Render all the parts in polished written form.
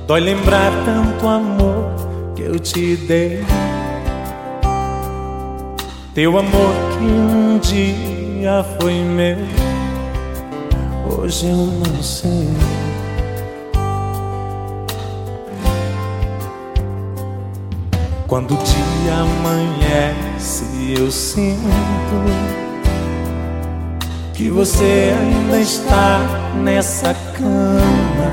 Dói lembrar tanto amor que eu te dei, teu amor que um dia foi meu, hoje eu não sei. Quando o dia amanhece eu sinto que você ainda está nessa cama,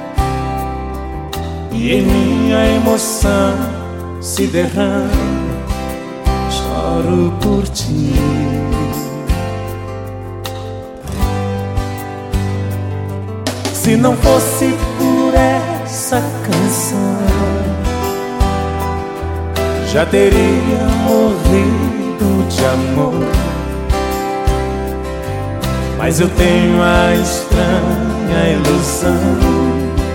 e em minha emoção se derrama, choro por ti. Se não fosse por essa canção, já teria morrido de amor. Mas eu tenho a estranha ilusão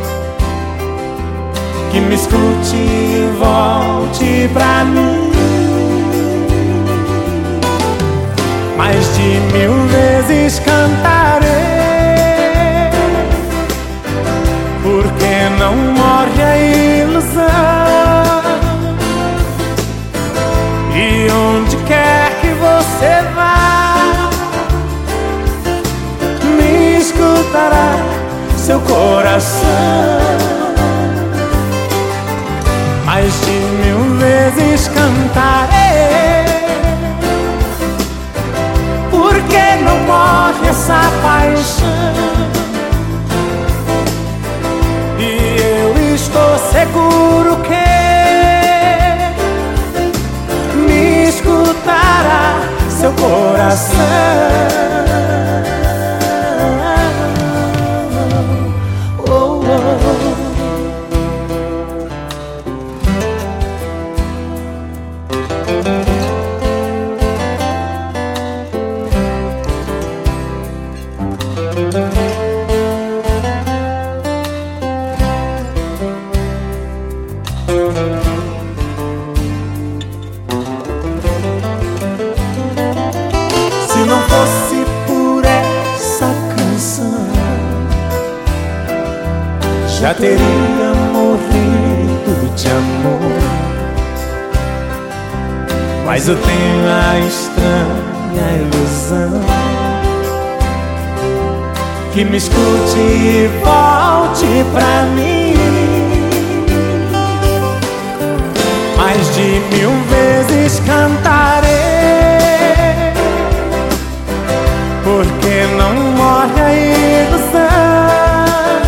que me escute e volte pra mim. Mais de 1000 vezes cantarei, porque não morre a ilusão. E onde quer que você vá, me escutará seu coração. Mais de 1000 vezes cantarei, porque não morre essa paixão. E eu estou seguro que me escutará seu coração. Se não fosse por essa canção, já teria morrido de amor. Mas eu tenho a estranha ilusão que me escute e volte pra mim. Mais de 1000 vezes cantarei, porque não morre a ilusão.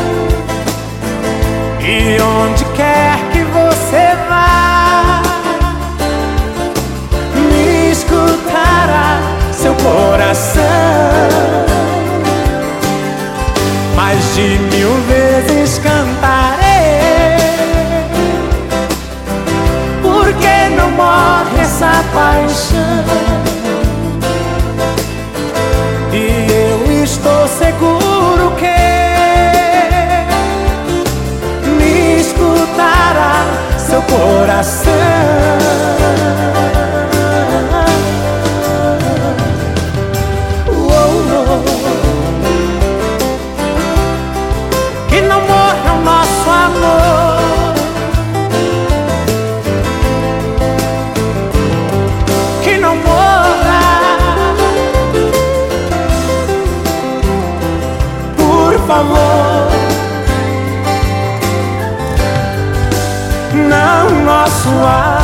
E onde quer que você vá, me escutará seu coração. Mais de 1000 vezes cantarei, porque não morre essa paixão. E eu estou seguro que me escutará seu coração. Que não morra o nosso amor, que não morra, por favor. Não, nosso amor.